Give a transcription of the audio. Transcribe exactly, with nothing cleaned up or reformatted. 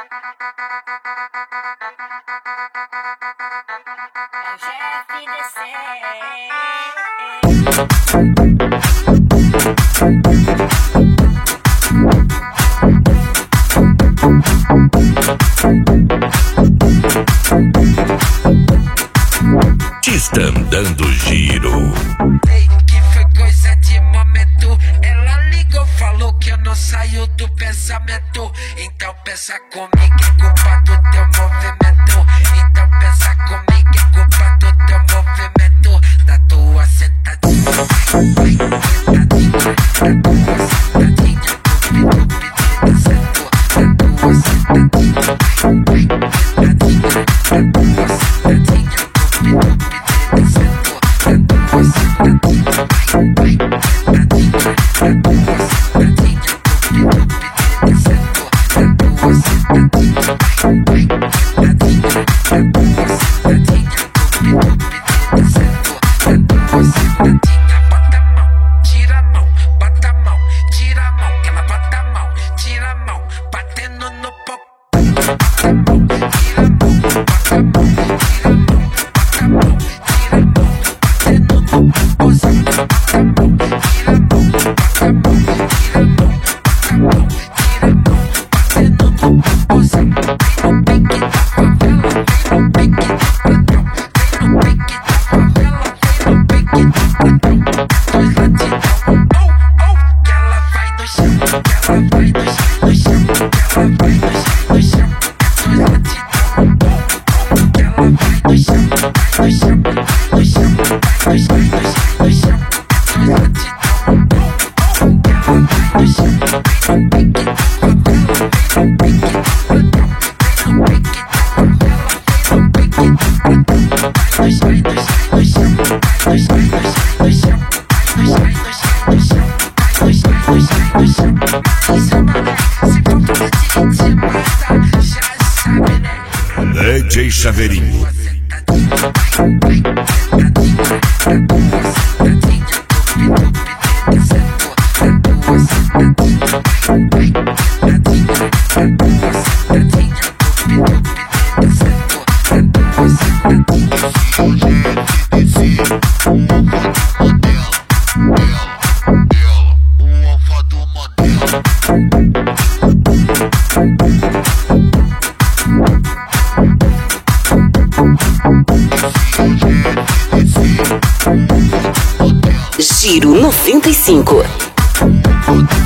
Tistã dando giro. Ei, que foi coisa de momento. Ela ligou, falou que eu não saio do pensamento. Então pensa comigo, é culpa do teu movimento. Então pensa comigo, é culpa do teu movimento. Da tua sentadinha, vai, sentadinha. Da tua sentadinha, dupi, dupi, da sentadinha. Da tua sentadinha, vai, sentadinha. Da tua sentadinha, dupi, dupi. Tira a mão, bota a mão, tira a mão, que ela bota a mão, tira a mão, batendo no pop. Bota a mão, tira a mão, bota a mão, tira a mão, bota a mão, tira a mão, batendo no popozão. Bota a mão, tira a mão, bota a mão, tira a mão, bota a mão, tira a mão, batendo no popozão. Vem no pique da favela, vem no pique do platão, vem no pique da favela, vem no pique do platão. Dois latidão, oh, oh, que ela vai no chão, que ela vai no chão, no chão, que ela vai no chão, no chão. Dois latidão, oh, oh, que ela vai no chão, vai no chão, vai no chão, vai no chão, no chão, no chão. Dois latidão, oh, oh, que ela vai no chão, vem no pique da favela, vem no pique do platão, vem no pique da favela, vem no pique do platão. Vai no chão, no chão, no chão, vai no chão, no chão, no chão. No chão, no chão, no chão, vai no chão, no chão, no chão. Mas eu não é, se for pra te te matar, já sabe, né? D J Chaveirinho. Giro noventa e cinco.